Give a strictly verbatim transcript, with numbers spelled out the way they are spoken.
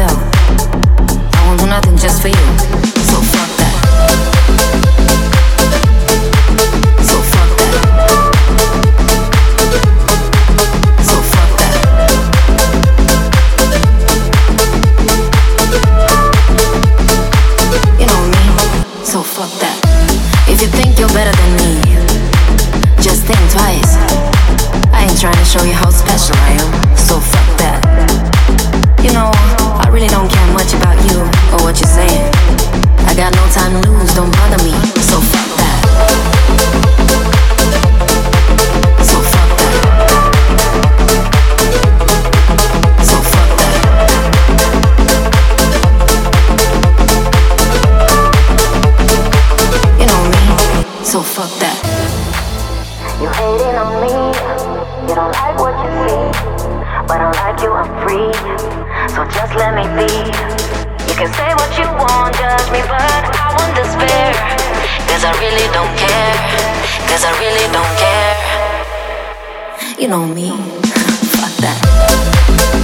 myself. I won't do nothing just for you. So fuck that. So fuck that. So fuck that. You know me. So fuck that. If you think you're better than me, just think twice. I ain't trying to show you how special I am. So fuck that. You know, I really don't care much about you or what you're saying. I got no time to lose, don't bother me. So fuck that. So fuck that. So fuck that. You know me. So fuck that. You hating on me, you don't like what you see, but unlike you I'm free, so just let me be. You can say what you want, judge me, but I won't despair, cause I really don't care, cause I really don't care. You know me, fuck that.